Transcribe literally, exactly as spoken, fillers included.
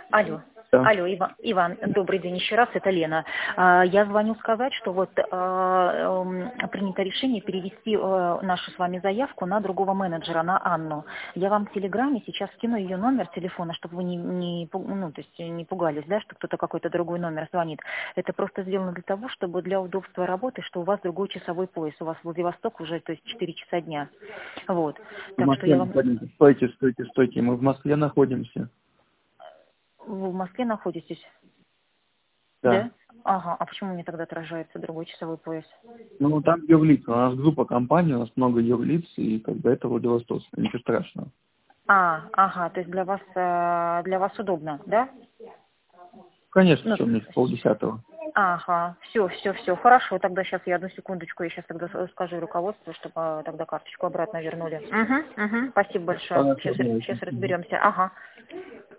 Алло. Да. Алло, Иван, Иван, добрый день еще раз, это Лена. А, Я звоню сказать, что вот а, м, принято решение перевести а, нашу с вами заявку на другого менеджера, на Анну. Я вам в Телеграме сейчас скину ее номер телефона, чтобы вы не, не, пу- ну, то есть не пугались, да, что кто-то какой-то другой номер звонит. Это просто сделано для того, чтобы для удобства работы, что у вас другой часовой пояс, у вас Владивосток уже, то есть четыре часа дня. Вот. В Так что Москве я вам... находимся. Стойте, стойте, стойте. Мы в Москве находимся. Вы в Москве находитесь? Да. Да? Ага, а почему мне тогда отражается другой часовой пояс? Ну, там юрлиц. У нас группа компаний, у нас много юрлиц, и как бы это Владивосток. Ничего страшного. А, ага, то есть для вас, э, для вас удобно, да? Конечно, Ну, что мне полдесятого. ага, все, все, все, хорошо, тогда сейчас я одну секундочку, я сейчас тогда с- скажу руководству, чтобы э, тогда карточку обратно вернули. Угу, угу, спасибо большое, Хорошо, сейчас, давайте. сейчас разберемся, ага.